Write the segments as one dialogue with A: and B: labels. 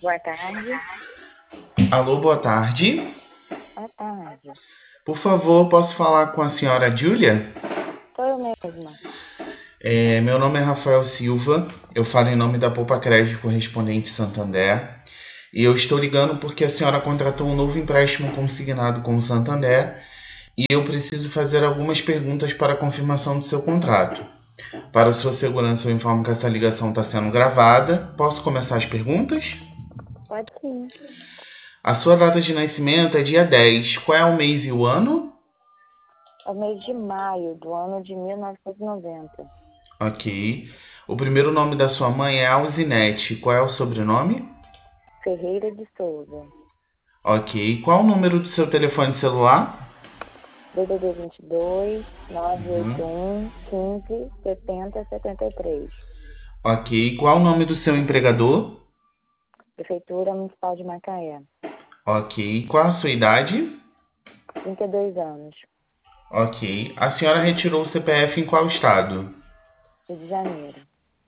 A: Boa tarde.
B: Alô, boa tarde.
A: Boa tarde.
B: Por favor, posso falar com a senhora Júlia?
A: Sou eu mesma.
B: Meu nome é Rafael Silva, eu falo em nome da Poupa Crédito Correspondente Santander e eu estou ligando porque a senhora contratou um novo empréstimo consignado com o Santander e eu preciso fazer algumas perguntas para a confirmação do seu contrato. Para sua segurança, eu informo que essa ligação está sendo gravada. Posso começar as perguntas?
A: Pode sim.
B: A sua data de nascimento é dia 10. Qual é o mês e o ano?
A: É o mês de maio do ano de 1990.
B: Ok. O primeiro nome da sua mãe é Alzinete. Qual é o sobrenome?
A: Ferreira de Souza.
B: Ok. Qual o número do seu telefone celular?
A: DDD 22
B: Uhum.
A: 981 15 70 73.
B: Ok. Qual o nome do seu empregador?
A: Prefeitura Municipal de Macaé.
B: Ok. Qual a sua idade?
A: 32 anos.
B: Ok. A senhora retirou o CPF em qual estado?
A: Rio de Janeiro.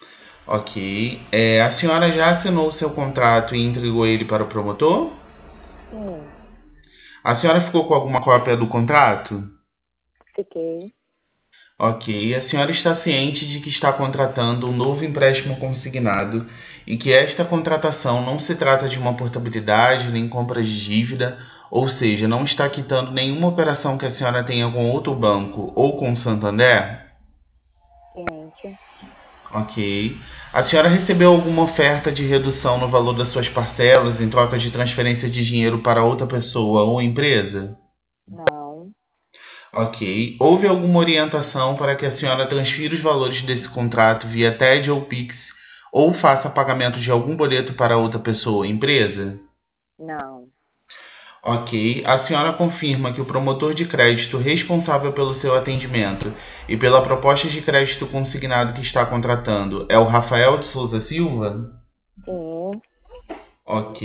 B: Ok. A senhora já assinou o seu contrato e entregou ele para o promotor?
A: Sim.
B: A senhora ficou com alguma cópia do contrato?
A: Fiquei.
B: Ok. A senhora está ciente de que está contratando um novo empréstimo consignado e que esta contratação não se trata de uma portabilidade nem compra de dívida, ou seja, não está quitando nenhuma operação que a senhora tenha com outro banco ou com o Santander?
A: Ciente.
B: Ok. A senhora recebeu alguma oferta de redução no valor das suas parcelas em troca de transferência de dinheiro para outra pessoa ou empresa?
A: Não.
B: Ok. Houve alguma orientação para que a senhora transfira os valores desse contrato via TED ou Pix ou faça pagamento de algum boleto para outra pessoa ou empresa?
A: Não.
B: Ok. A senhora confirma que o promotor de crédito responsável pelo seu atendimento e pela proposta de crédito consignado que está contratando é o Rafael de Souza Silva?
A: Sim.
B: Ok.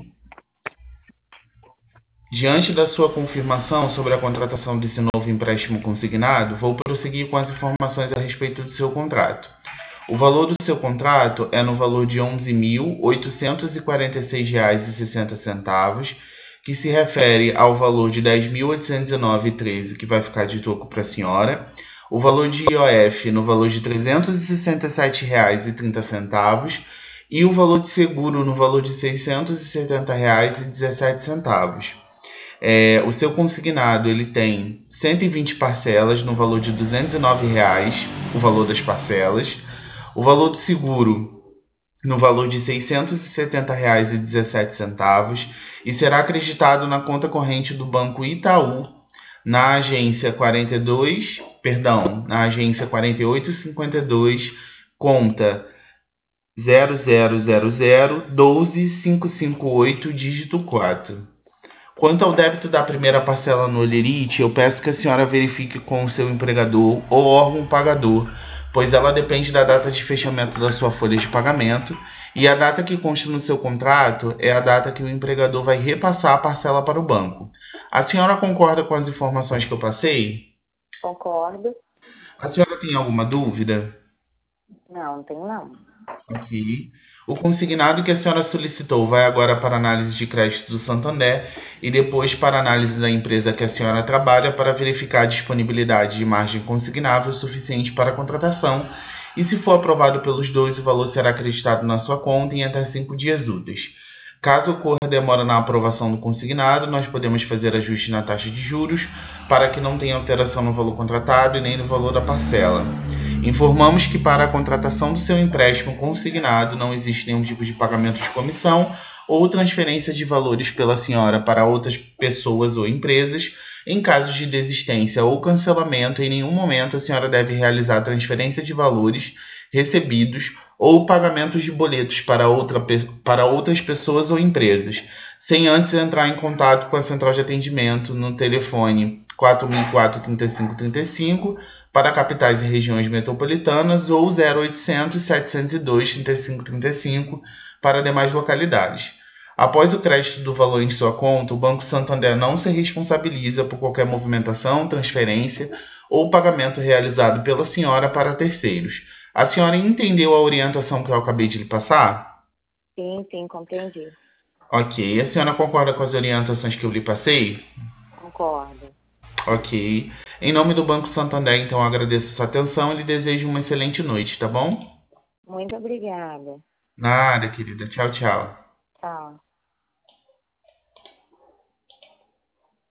B: Diante da sua confirmação sobre a contratação desse novo empréstimo consignado, vou prosseguir com as informações a respeito do seu contrato. O valor do seu contrato é no valor de R$ 11.846,60, que se refere ao valor de R$ 10.819,13, que vai ficar de toco para a senhora. O valor de IOF no valor de R$ 367,30 e o valor de seguro no valor de R$ 670,17. O seu consignado ele tem 120 parcelas no valor de R$ 209, o valor das parcelas. O valor do seguro no valor de R$ 670,17 e será acreditado na conta corrente do Banco Itaú na agência 42, perdão, na agência 4852, conta 0000 12558, dígito 4. Quanto ao débito da primeira parcela no Olerite, eu peço que a senhora verifique com o seu empregador ou órgão pagador, pois ela depende da data de fechamento da sua folha de pagamento e a data que consta no seu contrato é a data que o empregador vai repassar a parcela para o banco. A senhora concorda com as informações que eu passei?
A: Concordo.
B: A senhora tem alguma dúvida?
A: Não, não tenho não.
B: Ok. O consignado que a senhora solicitou vai agora para análise de crédito do Santander e depois para análise da empresa que a senhora trabalha para verificar a disponibilidade de margem consignável suficiente para a contratação e, se for aprovado pelos dois, o valor será acreditado na sua conta em até 5 dias úteis. Caso ocorra demora na aprovação do consignado, nós podemos fazer ajuste na taxa de juros para que não tenha alteração no valor contratado e nem no valor da parcela. Informamos que para a contratação do seu empréstimo consignado não existe nenhum tipo de pagamento de comissão ou transferência de valores pela senhora para outras pessoas ou empresas. Em caso de desistência ou cancelamento, em nenhum momento a senhora deve realizar transferência de valores recebidos ou pagamentos de boletos para outras pessoas ou empresas, sem antes entrar em contato com a central de atendimento no telefone 4004 3535 para capitais e regiões metropolitanas ou 0800 702 3535 para demais localidades. Após o crédito do valor em sua conta, o Banco Santander não se responsabiliza por qualquer movimentação, transferência ou pagamento realizado pela senhora para terceiros. A senhora entendeu a orientação que eu acabei de lhe passar?
A: Sim, sim, compreendi.
B: Ok. A senhora concorda com as orientações que eu lhe passei?
A: Concordo.
B: Ok. Em nome do Banco Santander, então, eu agradeço sua atenção e lhe desejo uma excelente noite, tá bom?
A: Muito obrigada.
B: Nada, querida. Tchau, tchau.
A: Tchau.